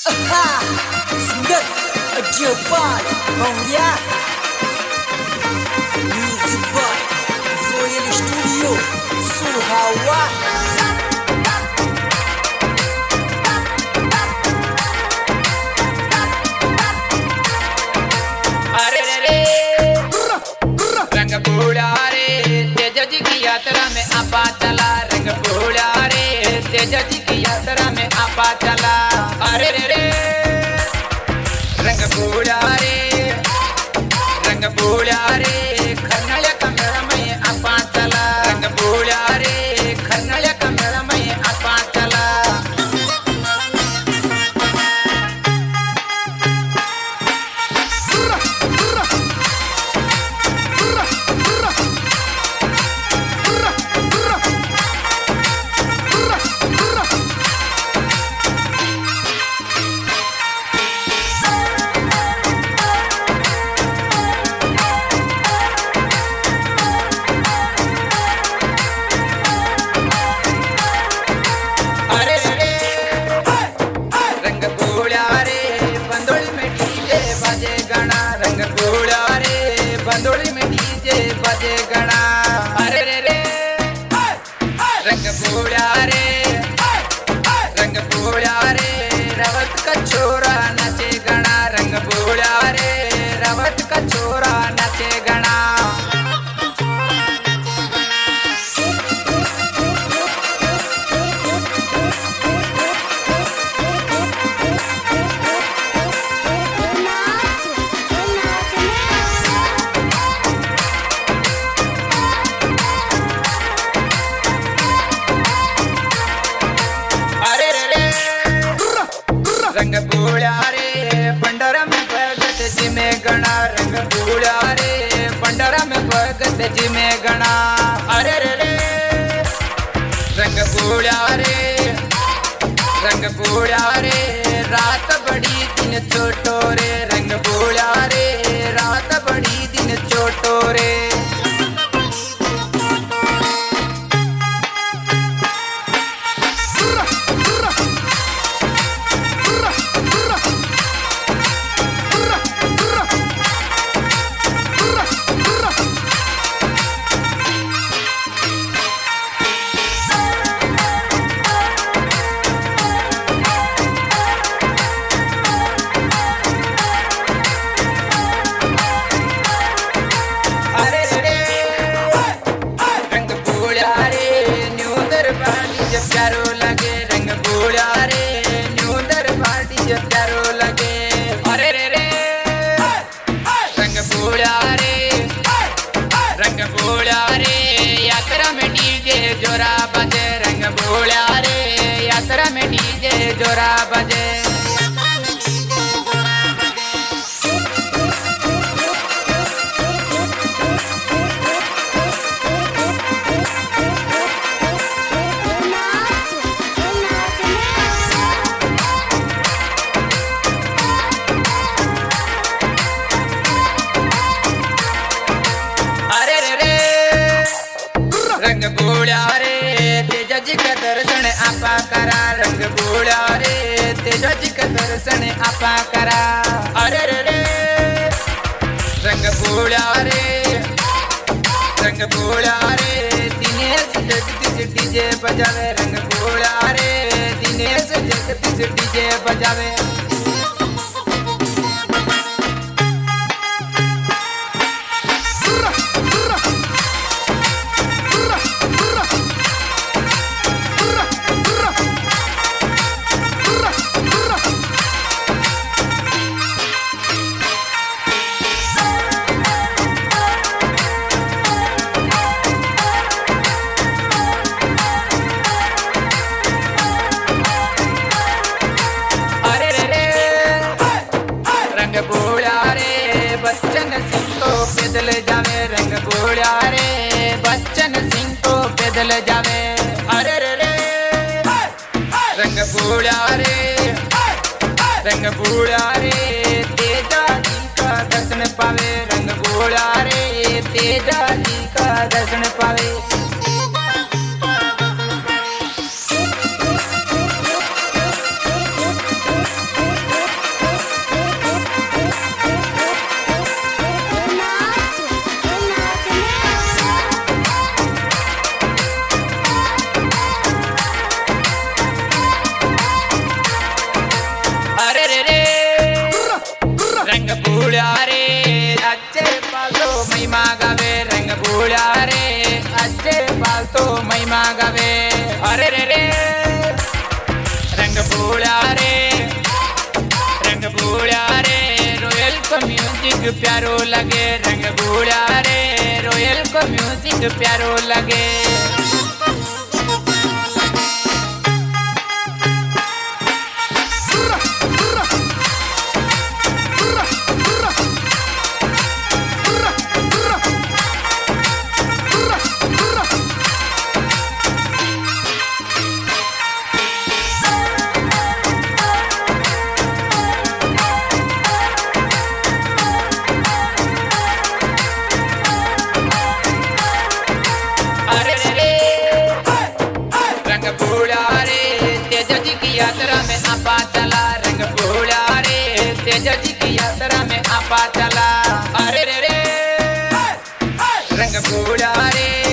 Single Jeopardy Mongolia Music by Royal Studio Suhawa. अरे रे रंग बूढ़ा रे तेजा जी की यात्रा में आपा चला। रंग बूढ़ा रे तेजा जी की यात्रा में आपा चला। अरे रे रंग बूढ़ा रे खरनल कमरा में आपा चला। रंग बूढ़ा रे खरनल कमरा में आपा चला। अरे रे रंग बूढ़ा रे बंदोली में डीजे बजे गणा। रंग बूढ़ा रे बंदोली में डीजे बजे गणा। अरे रे रंग बूढ़ा रे रवत का छोरा नाचे गणा। रंग बूढ़ा रे रवत का छोरा नाचे गणा। अरे रे रंग बूढ़ा रे पंडरा में भगत जी में गणा। रंग बूढ़ा रे पंडरा में भगत जी में गणा। अरे रे रंग बूढ़ा रे रात बड़ी दिन छोटो रे। रंग बूढ़ा रे रात बड़ी दिन छोटो रे। अरे रे रंग बूढ़ा रे न्यूदर पार्टी जब प्यारो लगे। रंग बूढ़ा रे न्यूदर पार्टी जब प्यारो लगे। अरे रे रंग बूढ़ा रे यात्रा में डीजे जोरा बजे। रंग बूढ़ा रे यात्रा में डीजे जोरा बजे। अरे रे रंग बूढ़ा रे तेजा जी का दर्शन आपा करा। रंग बूढ़ा रे तेजा जी का दर्शन आपा करा। अरे रे रंग बूढ़ा रे दिनेश जगदीश डीजे बजावे। रंग बूढ़ा रे दिनेश जगदीश डीजे बजावे। अरे रे रंग बूढ़ा रे बच्चन सिंह को पैदल जावे। रंग बूढ़ा रे बच्चन सिंह को पैदल जावे। अरे रे रंग बूढ़ा रे तेजा जी का दर्शन पावे। रंग बूढ़ा रे तेजा जी का दर्शन पावे। तो महिमा गावे। अरे रे रे रंग भूला रे रोयल को म्यूजिक प्यारो लगे। रंग भूला रे रोयल को म्यूजिक प्यारो लगे। यात्रा में आपा चला रंग भूला रे तेजा जी की यात्रा में आपा चला। अरे रे रे रंग भूला रे